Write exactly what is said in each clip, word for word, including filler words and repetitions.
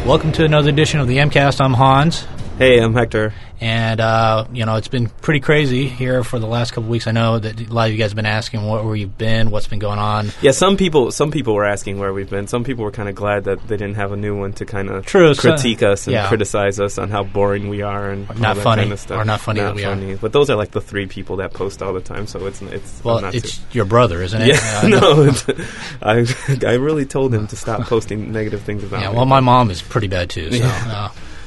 Welcome to another edition of the MCast. I'm Hans. Hey, I'm Hector. And, uh, you know, it's been pretty crazy here for the last couple of weeks. I know that a lot of you guys have been asking where, where you've been, what's been going on. Yeah, some people some people were asking where we've been. Some people were kind of glad that they didn't have a new one to kind of critique so, us and yeah. criticize us on how boring we are and or not all that funny, kind of stuff. Or not funny not that we funny. are. But those are like the three people that post all the time, so it's it's well, not it's too. Your brother, isn't it? Yeah, uh, no, it's, I I really told him to stop posting negative things about yeah, me. well, my mom is pretty bad too. So. Yeah. Uh,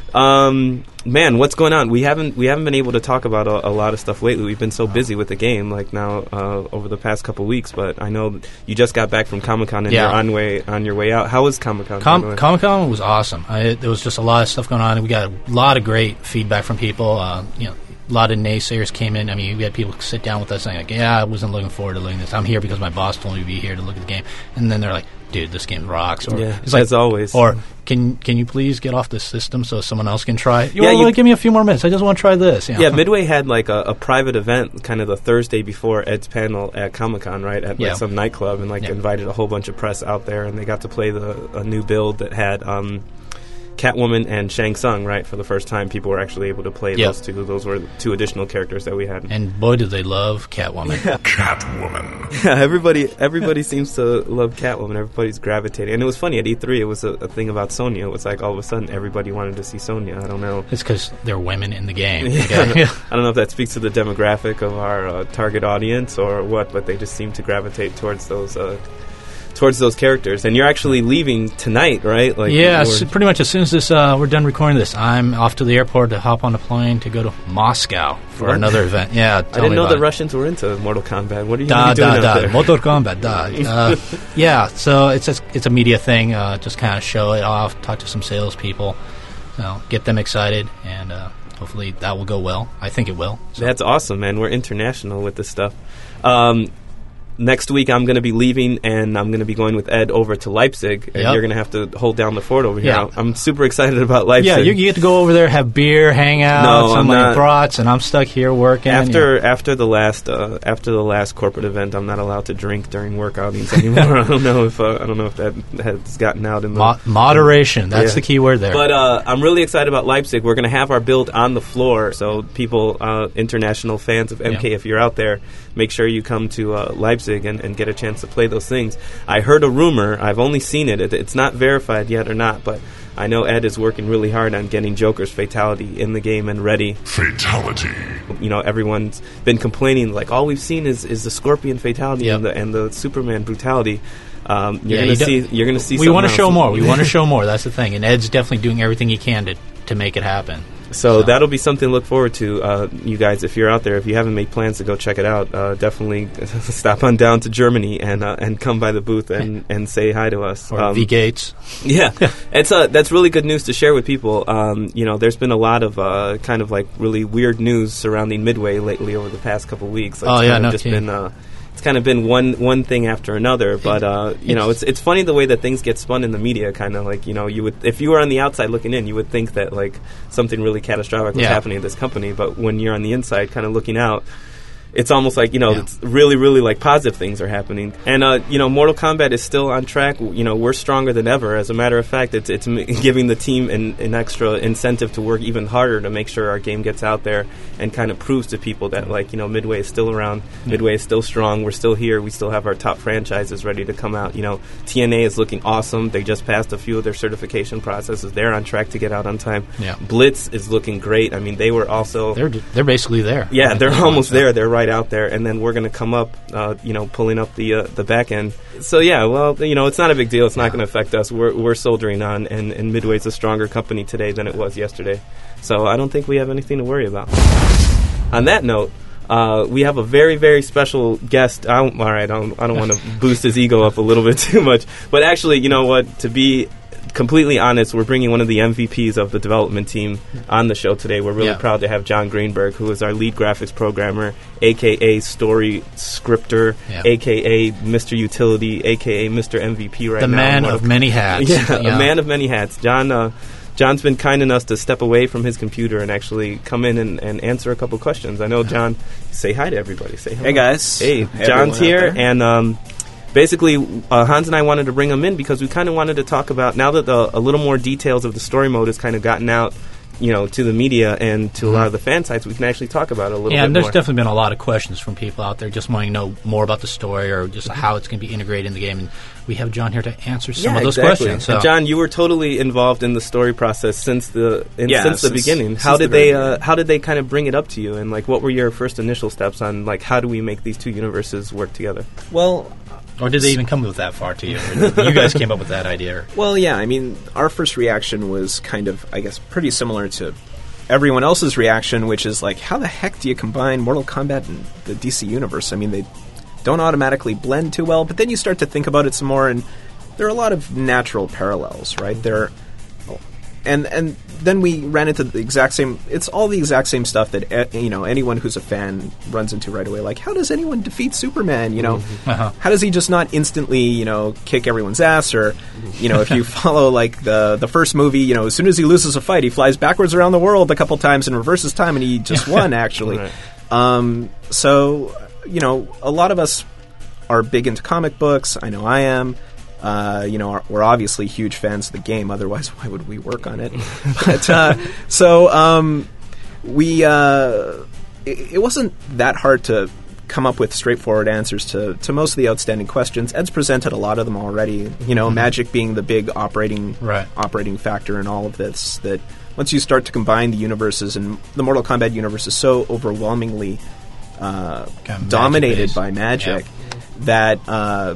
Um, man, what's going on? We haven't we haven't been able to talk about a, a lot of stuff lately. We've been so busy with the game, like now uh, over the past couple weeks. But I know you just got back from Comic-Con and yeah. you're on way on your way out. How was Comic-Con? Com- Comic-Con was awesome. I, there was just a lot of stuff going on. We got a lot of great feedback from people. Uh, you know, a lot of naysayers came in. I mean, we had people sit down with us saying, like, yeah, I wasn't looking forward to looking at this. I'm here because my boss told me to be here to look at the game. And then they're like, dude, this game rocks. Or, yeah, it's like, as always. Or, can can you please get off the system so someone else can try it? You yeah, want you, to give me a few more minutes. I just want to try this. You know? Yeah, Midway had like a, a private event kind of the Thursday before Ed's panel at Comic-Con, right, at yeah. like some nightclub, and like yeah. invited a whole bunch of press out there, and they got to play the a new build that had um, Catwoman and Shang Tsung, right? For the first time, people were actually able to play yep. those two. Those were the two additional characters that we had. And boy, did they love Catwoman. Yeah. Catwoman. Yeah, everybody everybody seems to love Catwoman. Everybody's gravitating. And it was funny, at E three, it was a, a thing about Sonya. It was like all of a sudden everybody wanted to see Sonya. I don't know. It's because they're women in the game. Yeah. Okay? I don't know if that speaks to the demographic of our uh, target audience or what, but they just seem to gravitate towards those uh, towards those characters. And you're actually leaving tonight, right? Like, yeah, so pretty much as soon as this uh, we're done recording this, I'm off to the airport to hop on a plane to go to Moscow for what? another event. Yeah, I didn't know the Russians were into Mortal Kombat. What are you da, doing da, out da. there? Mortal Kombat, da. Uh, yeah, so it's a, it's a media thing. Uh, just kind of show it off, talk to some salespeople, you know, get them excited, and uh, hopefully that will go well. I think it will. So. That's awesome, man. We're international with this stuff. Um, Next week, I'm going to be leaving, and I'm going to be going with Ed over to Leipzig, and yep. you're going to have to hold down the fort over here. Yeah. I'm super excited about Leipzig. Yeah, you, you get to go over there, have beer, hang out, no, some I'm like not. brats, and I'm stuck here working. After you know. after the last uh, after the last corporate event, I'm not allowed to drink during work outings anymore. I don't know if uh, I don't know if that has gotten out in the Mo- moderation. That's yeah. the key word there. But uh, I'm really excited about Leipzig. We're going to have our build on the floor, so people, uh, international fans of M K, yeah. if you're out there, make sure you come to uh, Leipzig and, and get a chance to play those things. I heard a rumor. I've only seen it. it. It's not verified yet or not, but I know Ed is working really hard on getting Joker's Fatality in the game and ready. Fatality. You know, everyone's been complaining, like, all we've seen is, is the Scorpion Fatality yep. and, the, and the Superman Brutality. Um, you're yeah, going to you see. You're going to see. We want to show else. more. We want to show more. That's the thing. And Ed's definitely doing everything he can to to make it happen. So, so. that'll be something to look forward to, uh, you guys. If you're out there, if you haven't made plans to go check it out, uh, definitely stop on down to Germany and uh, and come by the booth and, and say hi to us. Or um, V Gates. Yeah, it's uh, that's really good news to share with people. Um, you know, there's been a lot of uh, kind of like really weird news surrounding Midway lately over the past couple weeks. Like, oh it's yeah, kind no of just kidding. been. Uh, It's kind of been one one thing after another, but uh, you know, it's it's funny the way that things get spun in the media. Kind of like, you know, you would, if you were on the outside looking in, you would think that like something really catastrophic was yeah. happening at this company. But when you're on the inside, kind of looking out, it's almost like, you know, yeah. it's really, really like positive things are happening. And, uh, you know, Mortal Kombat is still on track. You know, we're stronger than ever. As a matter of fact, it's it's m- giving the team an, an extra incentive to work even harder to make sure our game gets out there and kind of proves to people that, like, you know, Midway is still around. Yeah. Midway is still strong. We're still here. We still have our top franchises ready to come out. You know, T N A is looking awesome. They just passed a few of their certification processes. They're on track to get out on time. Yeah. Blitz is looking great. I mean, they were also... They're they're basically there. Yeah, they're almost there. They're right out there. And then we're going to come up, uh, you know, pulling up the uh, the back end. So, yeah, well, you know, it's not a big deal. It's not going to affect us. We're we're soldiering on, and, and Midway's a stronger company today than it was yesterday. So I don't think we have anything to worry about. On that note, uh, we have a very, very special guest. I don't, all right, I don't, I don't want to boost his ego up a little bit too much. But actually, you know what, to be completely honest, we're bringing one of the M V Ps of the development team on the show today. We're really yeah. proud to have John Greenberg, who is our lead graphics programmer, a k a story scripter, yeah. a k a Mister Utility, a k a Mister M V P right the now. The man of, of many hats. Yeah, yeah, a man of many hats. John... Uh, John's been kind enough to step away from his computer and actually come in and, and answer a couple questions. I know, John, say hi to everybody. Say hello. Hey, guys. Hey, hey John's here, and um, basically, uh, Hans and I wanted to bring him in because we kind of wanted to talk about, now that the, a little more details of the story mode has kind of gotten out, you know, to the media and to mm-hmm. a lot of the fan sites, we can actually talk about it a little yeah, bit and there's more. definitely been a lot of questions from people out there just wanting to know more about the story or just mm-hmm. how it's going to be integrated in the game. And we have John here to answer some yeah, of those exactly. questions. So. And John, you were totally involved in the story process since the in, yeah, since, since the beginning. Since how did the they uh, how did they kind of bring it up to you? And like, what were your first initial steps on like how do we make these two universes work together? Well. Or did they even come with that far to you? Or you guys came up with that idea? Or? Well, yeah. I mean, our first reaction was kind of, I guess, pretty similar to everyone else's reaction, which is like, how the heck do you combine Mortal Kombat and the D C Universe? I mean, they don't automatically blend too well, but then you start to think about it some more, and there are a lot of natural parallels, right? There, and and then we ran into the exact same. It's all the exact same stuff that you know anyone who's a fan runs into right away. Like, how does anyone defeat Superman? You know, uh-huh. how does he just not instantly, you know, kick everyone's ass? Or, you know, if you follow like the the first movie, you know, as soon as he loses a fight, he flies backwards around the world a couple times and reverses time, and he just won. Actually, right. um, so you know, a lot of us are big into comic books. I know I am. Uh, you know, are, we're obviously huge fans of the game. Otherwise, why would we work on it? but uh, so um, we, uh, it, it wasn't that hard to come up with straightforward answers to, to most of the outstanding questions. Ed's presented a lot of them already. You know, mm-hmm. magic being the big operating right. operating factor in all of this. That once you start to combine the universes, and the Mortal Kombat universe is so overwhelmingly uh, kind of dominated by magic yeah. that. Uh,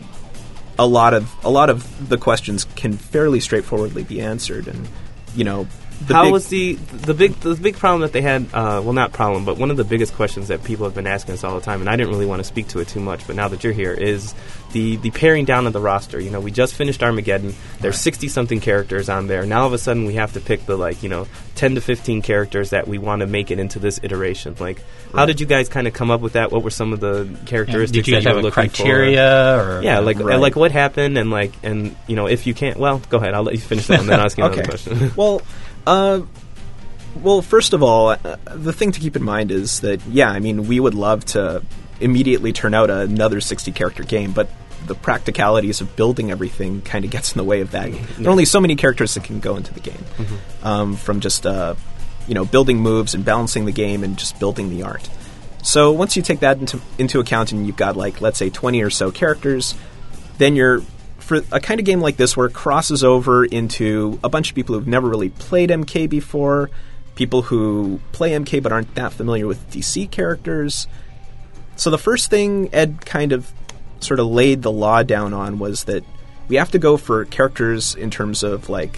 A lot of a lot of the questions can fairly straightforwardly be answered, and you know, the how big was the the big the big problem that they had? Uh, well, not problem, but one of the biggest questions that people have been asking us all the time, and I didn't really want to speak to it too much, but now that you're here, is the the paring down of the roster. You know, we just finished Armageddon. There's sixty right. something characters on there. Now all of a sudden we have to pick the like you know ten to fifteen characters that we want to make it into this iteration. Like, right. how did you guys kind of come up with that? What were some of the characteristics? Yeah. Did you guys that you have were a looking criteria? For? Or yeah, like right. like what happened, and like and you know if you can't, well, go ahead. I'll let you finish that, and then I'll ask you okay. another question. well. Uh, Well, first of all, uh, the thing to keep in mind is that, yeah, I mean, we would love to immediately turn out another sixty-character game, but the practicalities of building everything kind of gets in the way of that. Mm-hmm. There are only so many characters that can go into the game, mm-hmm. um, from just, uh, you know, building moves and balancing the game and just building the art. So once you take that into, into account and you've got, like, let's say twenty or so characters, then you're... For a kind of game like this where it crosses over into a bunch of people who've never really played M K before, people who play M K but aren't that familiar with D C characters. So the first thing Ed kind of sort of laid the law down on was that we have to go for characters in terms of like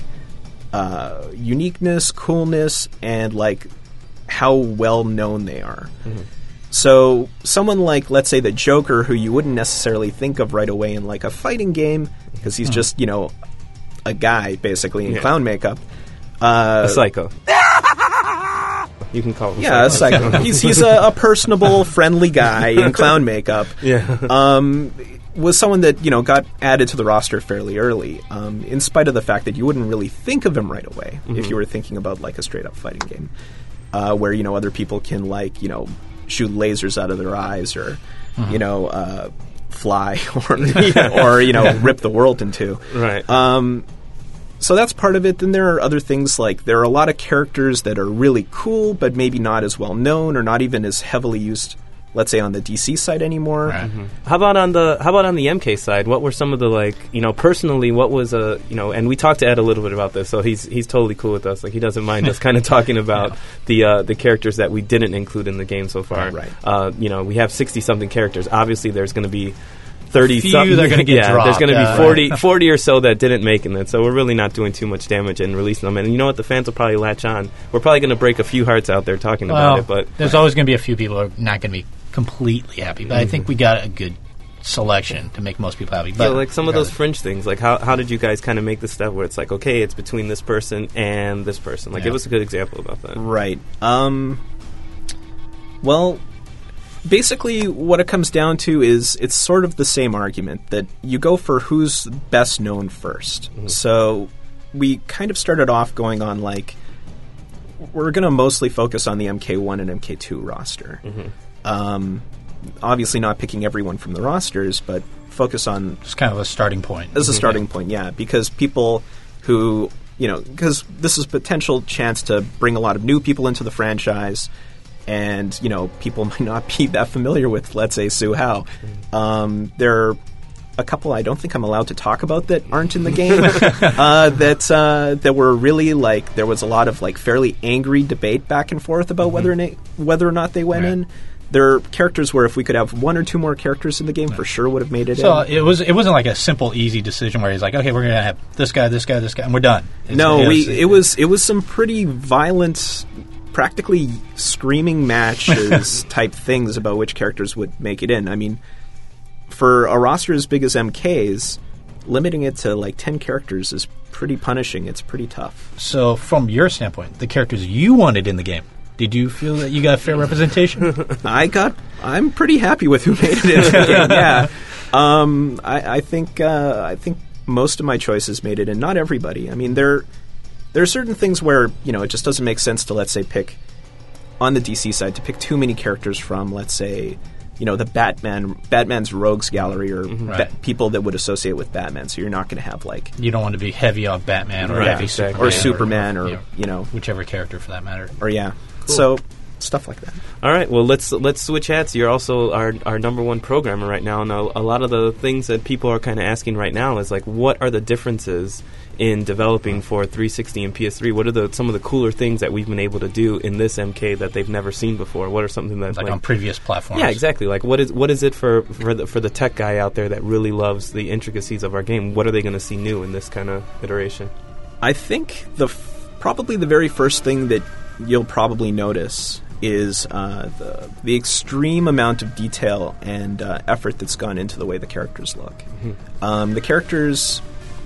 uh, uniqueness, coolness, and like how well known they are. Mm-hmm. So someone like, let's say, the Joker, who you wouldn't necessarily think of right away in like a fighting game, because he's mm-hmm. just, you know, a guy basically in yeah. clown makeup. Uh, a psycho. You can call him yeah, psycho. a psycho. he's he's a, a personable, friendly guy in clown makeup. Yeah. Um, was someone that, you know, got added to the roster fairly early, um, in spite of the fact that you wouldn't really think of him right away mm-hmm. if you were thinking about like a straight-up fighting game, uh, where, you know, other people can like, you know, shoot lasers out of their eyes or, mm-hmm. you know, uh, fly or, or, you know, rip the world in two. Right. Um, so that's part of it. Then there are other things like there are a lot of characters that are really cool but maybe not as well known or not even as heavily used, let's say, on the D C side anymore. Right. Mm-hmm. How about on the How about on the M K side? What were some of the like you know personally? What was a you know? And we talked to Ed a little bit about this, so he's he's totally cool with us. Like he doesn't mind us kind of talking about yeah. the uh, the characters that we didn't include in the game so far. Right. Uh, you know, we have sixty something characters. Obviously, there's going to be thirty few something. They're going to get yeah, dropped. There's going to be uh, forty, forty or so that didn't make it. So we're really not doing too much damage in releasing them. And you know what? The fans will probably latch on. We're probably going to break a few hearts out there talking well, about it. But there's always going to be a few people who are not going to be completely happy. But mm-hmm. I think we got a good selection to make most people happy. But yeah, like some of those fringe things. Like how how did you guys kind of make this stuff where it's like, okay, it's between this person and this person? Like, yeah. give us a good example about that. Right. Um. Well, basically, what it comes down to is it's sort of the same argument that you go for who's best known first. Mm-hmm. So we kind of started off going on like we're going to mostly focus on the M K one and M K two roster. Mm-hmm. Um, obviously not picking everyone from the rosters, but focus on It's kind of a starting point. as a starting point, yeah, because people who, you know, because this is potential chance to bring a lot of new people into the franchise, and, you know, people might not be that familiar with, let's say, Su Hao. Um, there are a couple I don't think I'm allowed to talk about that aren't in the game uh, that uh, that were really, like, there was a lot of, like, fairly angry debate back and forth about mm-hmm. whether, na- whether or not they went right. in. There are characters where if we could have one or two more characters in the game, for sure would have made it so in. it was it wasn't like a simple, easy decision where he's like, okay, we're going to have this guy, this guy, this guy, and we're done. It's, no, it we was, it was it was some pretty violent, practically screaming matches type things about which characters would make it in. I mean, for a roster as big as M K's, limiting it to like ten characters is pretty punishing. It's pretty tough. So from your standpoint, the characters you wanted in the game, did you feel that you got fair representation? I got. I'm pretty happy with who made it into the game. Yeah, um, I, I think. Uh, I think most of my choices made it in. Not everybody. I mean, there there are certain things where, you know, it just doesn't make sense to, let's say, pick on the D C side to pick too many characters from, let's say, you know, the Batman Batman's rogues gallery or mm-hmm. ba- right. people that would associate with Batman. So you're not going to have like You don't want to be heavy on Batman or right, heavy exactly. Superman or Superman or, or, you know, whichever character for that matter. or yeah. Cool. So stuff like that. All right, well, let's let's switch hats. You're also our our number one programmer right now, and a, a lot of the things that people are kind of asking right now is like, what are the differences in developing for three sixty and P S three? What are the some of the cooler things that we've been able to do in this M K that they've never seen before? What are something that Like, like on previous platforms. yeah, exactly. Like, what is what is it for for the for the tech guy out there that really loves the intricacies of our game? What are they going to see new in this kind of iteration? I think the f- probably the very first thing that you'll probably notice is uh, the the extreme amount of detail and uh, effort that's gone into the way the characters look. Mm-hmm. Um, the characters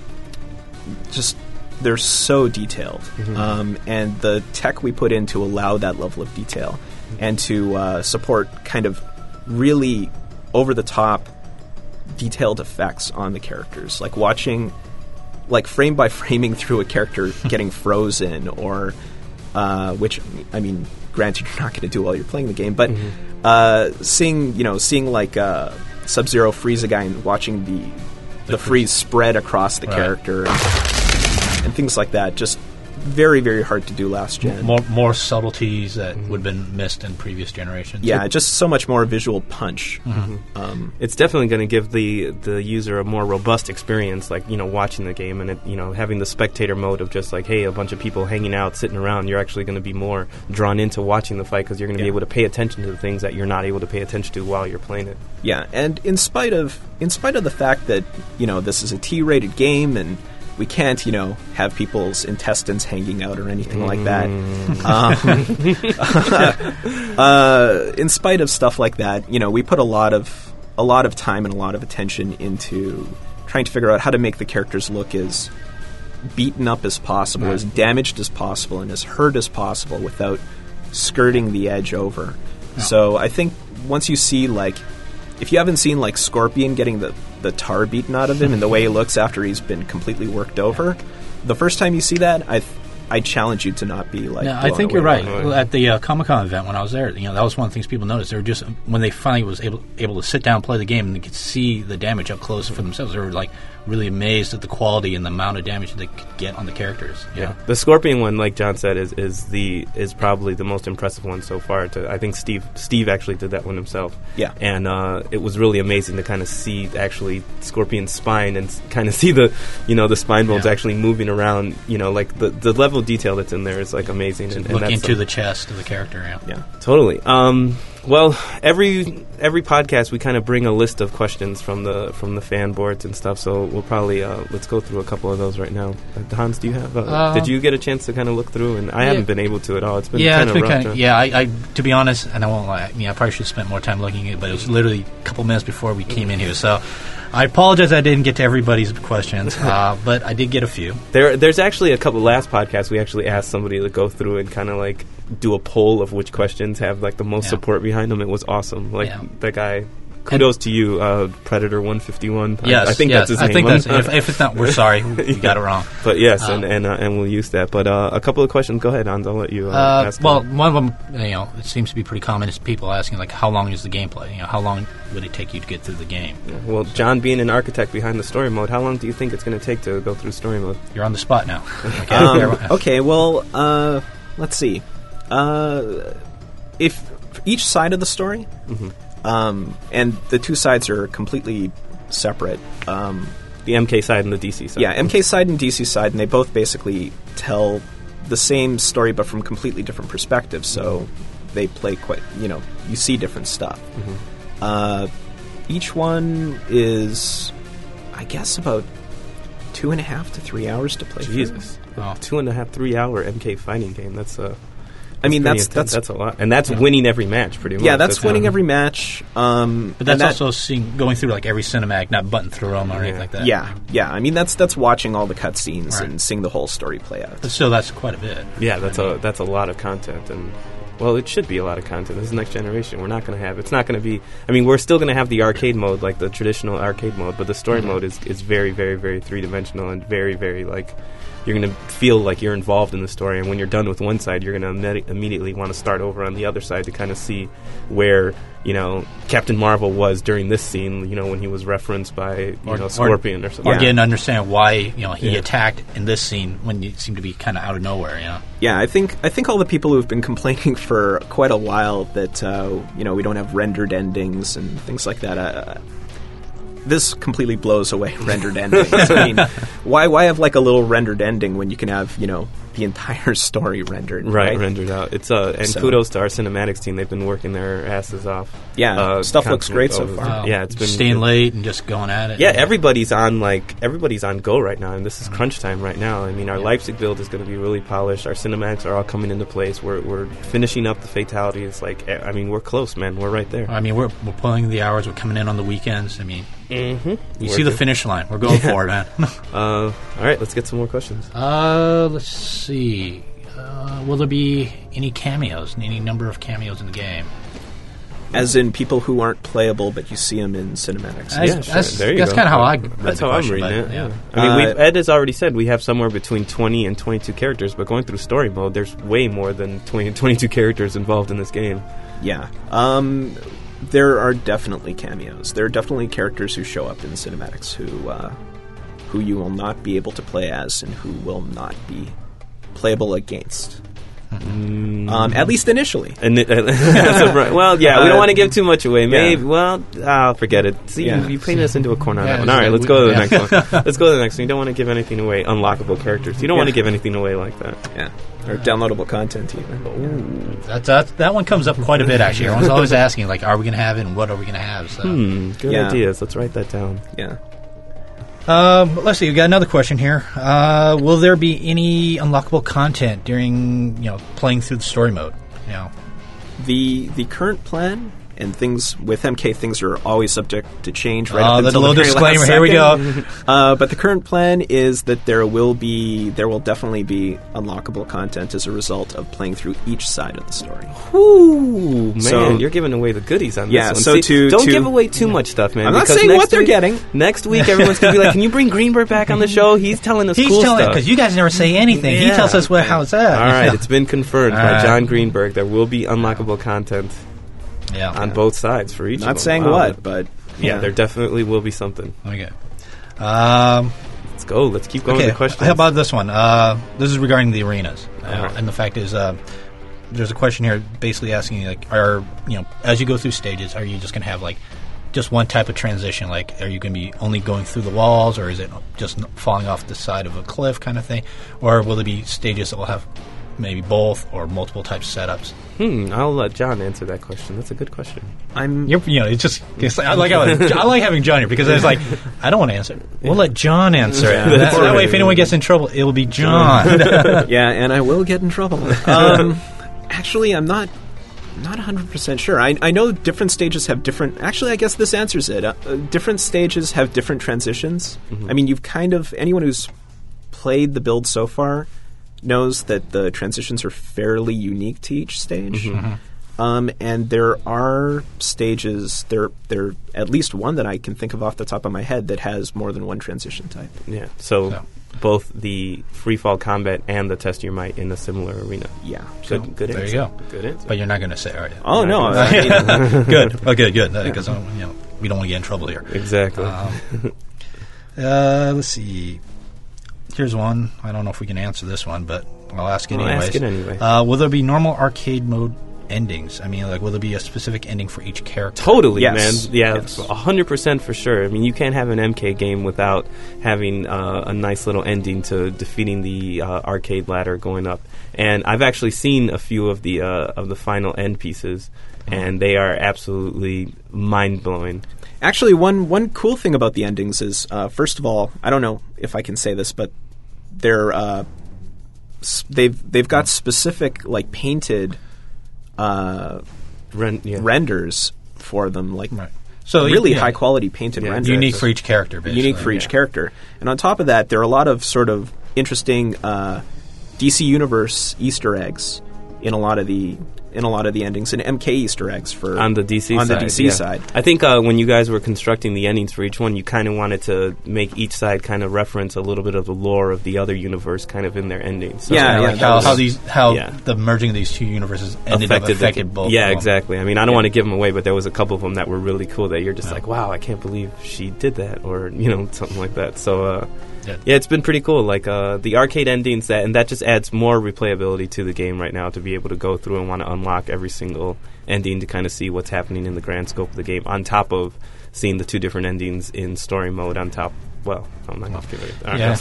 just they're so detailed, mm-hmm. um, and the tech we put in to allow that level of detail mm-hmm. and to uh, support kind of really over the top detailed effects on the characters, like watching like frame by framing through a character getting frozen or uh, which I mean granted you're not going to do while you're playing the game, but mm-hmm. uh, seeing you know seeing like uh, Sub-Zero freeze a guy and watching the the, the freeze spread across the right. character and, and things like that, just very very hard to do last gen. More more subtleties that mm-hmm. would have been missed in previous generations. Yeah, it, just so much more visual punch. Mm-hmm. Um, it's definitely going to give the the user a more robust experience, like, you know, watching the game and it, you know, having the spectator mode of just like, hey, a bunch of people hanging out, sitting around. You're actually going to be more drawn into watching the fight because you're going to yeah. be able to pay attention to the things that you're not able to pay attention to while you're playing it. Yeah, and in spite of in spite of the fact that, you know, this is a T-rated game and we can't, you know, have people's intestines hanging out or anything like that. Um, uh, in spite of stuff like that, you know, we put a lot of a lot of time and a lot of attention into trying to figure out how to make the characters look as beaten up as possible, right. as damaged as possible, and as hurt as possible without skirting the edge over. No. So I think once you see, like, if you haven't seen, like, Scorpion getting the, the tar beaten out of him and the way he looks after he's been completely worked over, the first time you see that, I I challenge you to not be, like, yeah, I think you're right. Right. At the uh, Comic-Con event when I was there, you know, that was one of the things people noticed. They were just, when they finally was able able to sit down and play the game and they could see the damage up close for themselves, they were, like, really amazed at the quality and the amount of damage that they could get on the characters. Yeah, know? The Scorpion one, like John said, is is the is probably the most impressive one so far. To I think Steve Steve actually did that one himself. Yeah, and uh, it was really amazing to kind of see actually Scorpion's spine and kind of see the you know the spine bones yeah. actually moving around. You know, like the the level of detail that's in there is like amazing. To and, look and that's into the, the chest of the character. Yeah, yeah, totally. Um, well, every every podcast we kind of bring a list of questions from the from the fan boards and stuff. So we'll probably uh, let's go through a couple of those right now. Uh, Hans, do you have? Uh, uh, did you get a chance to kind of look through? And I yeah. haven't been able to at all. It's been yeah, kind it's of been rough. kind of yeah. I, I to be honest, and I won't lie. I mean, I probably should have spent more time looking at it, but it was literally a couple minutes before we came in here. So I apologize I didn't get to everybody's questions, uh, but I did get a few. There, there's actually a couple last podcasts we actually asked somebody to go through and kind of like do a poll of which questions have like the most yeah. support behind them. It was awesome. Like yeah. that guy kudos to you, uh, Predator one fifty-one. Yes, I, I think yes, that's his I name. think that's, if, if it's not, we're sorry. We Yeah. got it wrong. But yes, Um, and and, uh, and we'll use that. But uh, a couple of questions. Go ahead, Hans. I'll let you uh, Uh, ask. well, them. one of them, you know, it seems to be pretty common is people asking, like, how long is the gameplay? You know, how long would it take you to get through the game? Well, John being an architect behind the story mode, how long do you think it's going to take to go through story mode? You're on the spot now. Okay. Um, okay, well, uh, let's see. Uh, if each side of the story, Mm-hmm. um, and the two sides are completely separate. Um, The M K side and the D C side. yeah, M K side and D C side, and they both basically tell the same story but from completely different perspectives. So they play quite, you know, you see different stuff. Mm-hmm. Uh, each one is, I guess, about two and a half to three hours to play. through. Jesus. Oh. Two and a half, three hour M K fighting game. That's uh, I mean, pretty that's intense. that's that's a lot, and that's winning every match, pretty much. yeah, that's, winning uh, every match. Um, But that's and that- also seeing going through like every cinematic, not button through them or anything Yeah. like that. yeah, yeah. I mean, that's that's watching all the cutscenes Right. and seeing the whole story play out. But still, that's quite a bit. Yeah, that's I mean, a that's a lot of content, and well, it should be a lot of content. This is next generation. We're not going to have. It's not going to be. I mean, we're still going to have the arcade mode, like the traditional arcade mode, but the story Mhm. mode is is very, very, very three dimensional and very, very like. You're going to feel like you're involved in the story, and when you're done with one side, you're going to imme- immediately want to start over on the other side to kind of see where, you know, Captain Marvel was during this scene, you know, when he was referenced by, you Or- know, or- Scorpion or, something. Or getting to understand why you know he Yeah. attacked in this scene when you seem to be kind of out of nowhere. You know, Yeah, I think I think all the people who've been complaining for quite a while that uh, you know we don't have rendered endings and things like that. Uh, this completely blows away rendered endings. I mean, why why have like a little rendered ending when you can have you know the entire story rendered? Right, Right, rendered out. It's uh, and So- kudos to our cinematics team. They've been working their asses off. Yeah, uh, stuff looks constantly great so over- far. Wow. Yeah, it's been staying late and just going at it. Yeah, everybody's on like everybody's on go right now, and this is crunch time right now. I mean, our Yeah. Leipzig build is going to be really polished. Our cinematics are all coming into place. We're we're finishing up the fatalities. Like, eh, I mean, we're close, man. We're right there. I mean, we're we're pulling the hours. We're coming in on the weekends. I mean, Mm-hmm. you see the finish line. We're going for it, man. Uh, all right, let's get some more questions. Uh, let's see. Uh, will there be any cameos? Any number of cameos in the game? As in people who aren't playable, but you see them in cinematics. That's- yeah, sure. that's- there you that's go. kinda how I read That's the how question, I'm reading but, it. yeah. Yeah. I mean, Uh, we've, Ed has already said we have somewhere between twenty and twenty-two characters, but going through story mode, there's way more than twenty and twenty-two characters involved in this game. Yeah. Um, there are definitely cameos. There are definitely characters who show up in cinematics who uh, who you will not be able to play as and who will not be playable against. Mm. Um, at least initially. And it, that's a bri- well, yeah, we don't Uh, want to give too much away. yeah. Maybe, well, I'll forget it. See, Yeah. you, you painted us into a corner on Yeah, that one. All right, so let's we- go to the yeah. next one. Let's go to the next one. You don't want to give anything away. Unlockable characters. You don't want to Yeah. give anything away like that. Yeah. Or downloadable content even. That, that that one comes up quite a bit actually. Everyone's always asking like, "Are we going to have it? And what are we going to have?" So, Hmm, good Yeah. ideas. Let's write that down. Yeah. um, let's see. We got another question here. Uh, will there be any unlockable content during you know playing through the story mode? You know, The the current plan and things with M K, things are always subject to change. Right Oh, up the until little the very disclaimer. last Here we second. Uh, but the current plan is that there will be, there will definitely be unlockable content as a result of playing through each side of the story. Ooh, man, So- you're giving away the goodies on Yeah, this one. so See, to- don't to- give away too much stuff, man. I'm not because saying next what they're week- getting. Next week, everyone's gonna be like, "Can you bring Greenberg back on the show? He's telling us he's cool telling stuff." because you guys never say anything. He Yeah. tells us what how it's at. All right, it's been confirmed All by right. John Greenberg. There will be unlockable content yeah. on both sides for each. of Not them. saying Wow. what, but Yeah, there definitely will be something. Okay. Um, Let's go. Let's keep going okay. with the questions. How about this one? Uh, this is regarding the arenas, uh, All right. and the fact is, uh, there's a question here basically asking like, are you know, as you go through stages, are you just going to have like just one type of transition? Like, are you going to be only going through the walls, or is it just falling off the side of a cliff kind of thing, or will there be stages that will have maybe both or multiple types of setups? Hmm, I'll let John answer that question. That's a good question. I'm You're, you know, it's just it's like, I like how, I like having John here because it's like I don't want to answer it. We'll let John answer Yeah. it. That, that way, if anyone gets in trouble, it will be John. yeah, and I will get in trouble. Um, actually, I'm not not one hundred percent sure. I, I know different stages have different... Actually, I guess this answers it. Uh, uh, different stages have different transitions. I mean, you've kind of... Anyone who's played the build so far knows that the transitions are fairly unique to each stage. Um, and there are stages, there there at least one that I can think of off the top of my head that has more than one transition type. Yeah, so Yeah. both the free fall combat and the test your might in a similar arena. Yeah. Good, So, good there answer. you go. Good answer. But you're not going to say, are you? Oh, no. Not I mean, Good. Okay, good. Because you know, we don't want to get in trouble here. Exactly. Um, uh, let's see. Here's one. I don't know if we can answer this one, but I'll ask it I'll anyways. ask it anyway. Uh, will there be normal arcade mode endings? I mean, like, will there be a specific ending for each character? Totally, Yes. man. Yeah, Yes. one hundred percent for sure. I mean, you can't have an M K game without having uh, a nice little ending to defeating the uh, arcade ladder going up. And I've actually seen a few of the uh, of the final end pieces, and they are absolutely mind-blowing. Actually, one one cool thing about the endings is, uh, first of all, I don't know if I can say this, but they're uh, s- they've they've got specific like painted uh, Ren- yeah. renders for them, like Right. So really yeah, high quality painted Yeah, renders, unique for each character, basically. unique for each yeah. character. And on top of that, there are a lot of sort of interesting uh, D C Universe Easter eggs in a lot of the in a lot of the endings, and M K Easter eggs for On the D C on side. the D C yeah. side. I think uh, when you guys were constructing the endings for each one, you kind of wanted to make each side kind of reference a little bit of the lore of the other universe kind of in their endings. So Yeah, Yeah, yeah, like that how, was- how these how yeah. the merging of these two universes ended up the affected ga- both. Yeah, of them. exactly. I mean, I don't Yeah. want to give them away, but there was a couple of them that were really cool that you're just Yeah. like, wow, I can't believe she did that, or you know, something like that. So, uh, Yeah. yeah, it's been pretty cool. Like uh, the arcade endings, that and that just adds more replayability to the game right now to be able to go through and want to unlock every single ending to kind of see what's happening in the grand scope of the game. On top of seeing the two different endings in story mode. On top, well, I'm not going to give it. All right, Yeah.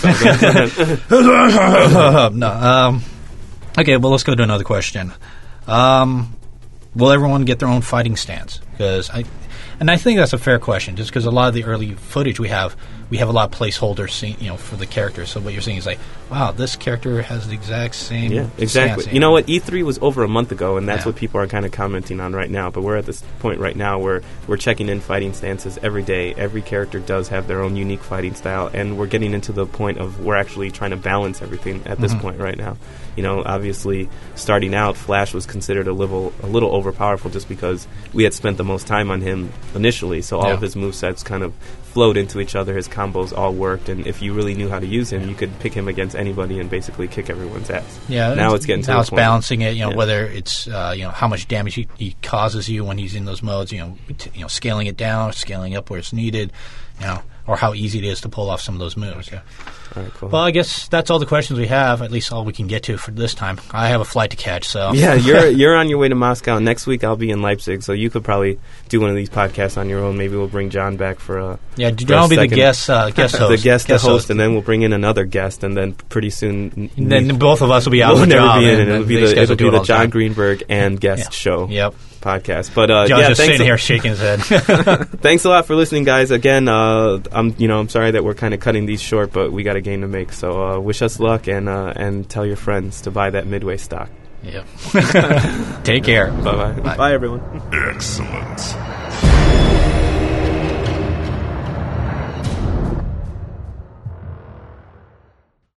so- no. Um, okay, well, let's go to another question. Um, will everyone get their own fighting stance? Because I, and I think that's a fair question, just because a lot of the early footage we have, we have a lot of placeholders, see- you know, for the characters. So what you're saying is like, wow, this character has the exact same. Yeah, exactly. stance. You know what? E three was over a month ago, and that's Yeah. what people are kind of commenting on right now. But we're at this point right now where we're checking in fighting stances every day. Every character does have their own unique fighting style, and we're getting into the point of we're actually trying to balance everything at this Mhm. point right now. You know, obviously, starting out, Flash was considered a little a little overpowerful just because we had spent the most time on him initially. So all Yeah. of his movesets kind of flowed into each other. His combos all worked, and if you really knew how to use him, you could pick him against anybody and basically kick everyone's ass. Yeah, Now it's getting to now the it's point. balancing it. You know, Yeah. whether it's uh, you know how much damage he, he causes you when he's in those modes. You know, t- you know, scaling it down, scaling up where it's needed. You know, or how easy it is to pull off some of those moves. Yeah. All right, cool. Well, I guess that's all the questions we have. At least all we can get to for this time. I have a flight to catch, so Yeah, you're you're on your way to Moscow. Next week I'll be in Leipzig, so you could probably do one of these podcasts on your own. Maybe we'll bring John back for a yeah. for John a will be the second- guest uh, guest host, the guest, the host, and then we'll bring in another guest, and then pretty soon And then both of us will be out we'll of the never job. be in and it. It'll then be these the guys it'll will do be it the all John time. Greenberg and guest Yeah. show Yep. podcast. But uh, John's yeah, just thanks sitting a, here shaking his head. thanks a lot for listening, guys. Again, uh, I'm you know I'm sorry that we're kind of cutting these short, but we got a game to make. So uh, wish us luck, and uh, and tell your friends to buy that Midway stock. Yep. Take care. Bye bye. Bye, everyone. Excellent.